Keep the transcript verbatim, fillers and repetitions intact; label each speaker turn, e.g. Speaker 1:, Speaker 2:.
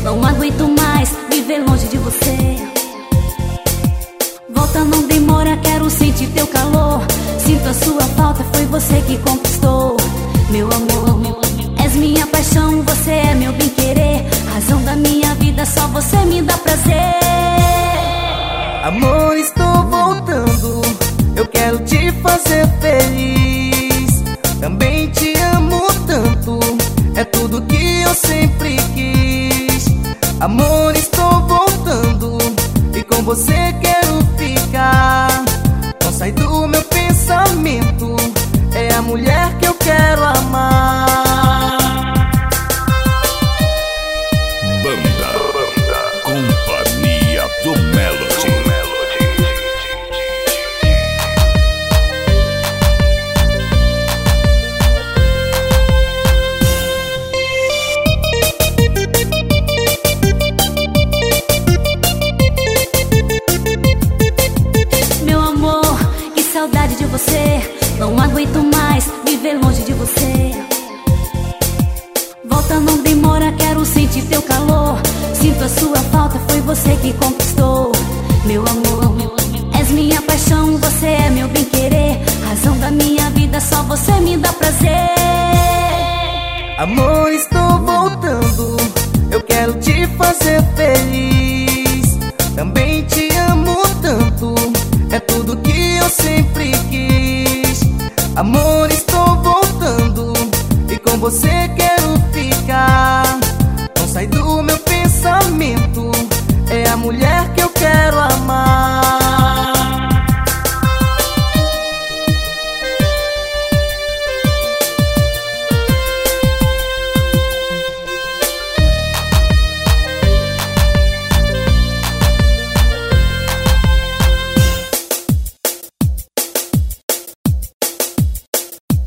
Speaker 1: Não aguento mais viver longe de você. Volta, não demora, quero sentir teu calor. Sinto a sua falta, foi você que conquistou. Meu amor, és minha paixão, você é meu bem-querer. Razão da minha vida, só você me dá prazer.
Speaker 2: Amor, estou voltando, eu quero te fazer feliz. Também te amo tanto, é tudo que eu sempre quis. Amor, estou voltando e com você quero ficar. Não sai do meu pensamento, é a mulher que eu quero amar.
Speaker 3: Banda, Banda, Companhia do Melody.
Speaker 1: Saudade de você, não aguento mais viver longe de você. Volta, não demora, quero sentir teu calor. Sinto a sua falta, foi você que conquistou. Meu amor, és minha paixão, você é meu bem-querer. Razão da minha vida, só você me dá prazer.
Speaker 2: Amor, estou voltando, eu quero te fazer feliz. Também te amo tanto, é tudo que eu sempre quis. Amor, estou voltando e com você quero ficar. Não sai do meu pensamento, é a mulher que eu quero amar.